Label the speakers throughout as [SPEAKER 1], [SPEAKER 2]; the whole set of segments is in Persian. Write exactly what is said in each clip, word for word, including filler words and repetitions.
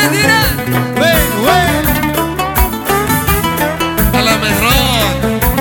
[SPEAKER 1] مدينة
[SPEAKER 2] وين وين على مهران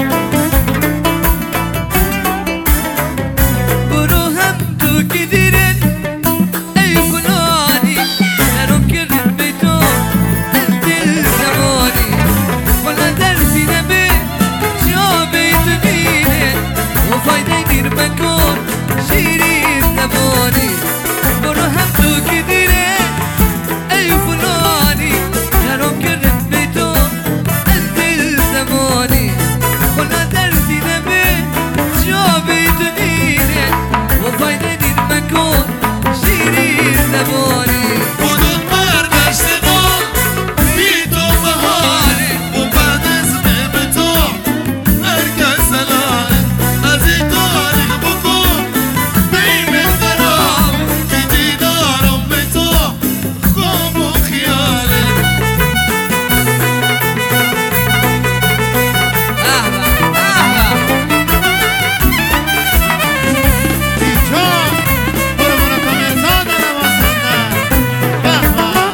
[SPEAKER 1] بروهم تو كديرن أي فلاني أنا كرت بيتو أنت الزماني ولا درسي نبي شو بيت بيني وفايدة يدير مكون شيرين زماني بروهم تو كديرن أي فلاني أنا كرت بيتو أنت الزماني ولا درسي نبي شو بيت بيني وفايدة يدير مكون شيرين زماني
[SPEAKER 2] بدون برگشتنا بی تو بهاره و بعد از به تو هرکس الانه از این تاریخ بکن بیم خراب که دیدارم به تو خواب و خیاله
[SPEAKER 3] دیجان برو برو کمیرزاد نوازنده به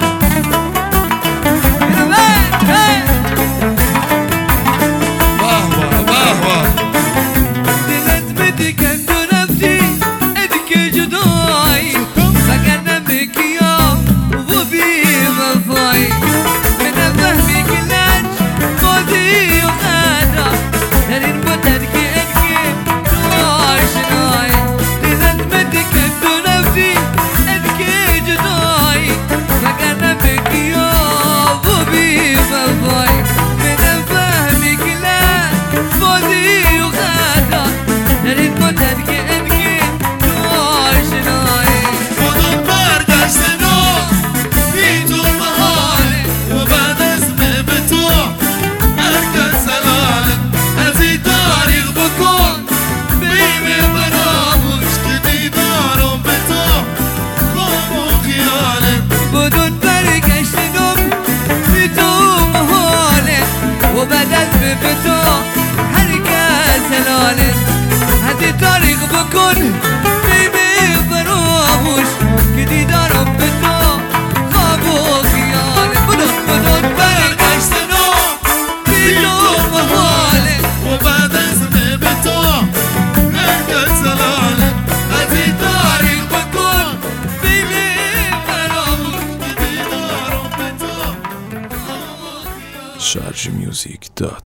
[SPEAKER 2] واه واه واه
[SPEAKER 1] دلت بدي كنت نفسي ادك جداي فكرنا بك يا وبي مفاي من فهمي كلاش قضي وغادا نرين بترك ادك دواش ناي دلت بدي كنت نفسي ادك جداي فكرنا بك يا وبي مفاي من فهمي كلاش قضي وغادا نرين بترك ادك دواش ناي
[SPEAKER 2] بدون برگشتنا بی تو بهاره و بعد از به تو هرکس الانه از این تاریخ بکن بیم فراموش که دیدارم به تو خواب و خیاله
[SPEAKER 1] بدون برگشتنم بی تو محاله و بعد از به تو هرکس هلاله هدی تاریخ بکن بی فراموش که دیدارم به تو خواب و خیاله بدون بدون برگشتنم بی تو محاله
[SPEAKER 2] و بعد از به تو هرکس الانه از این تاریخ بکن
[SPEAKER 1] بی فراموش
[SPEAKER 2] که دیدارم به تو خواب و خیاله
[SPEAKER 4] شارژ میوزیک دات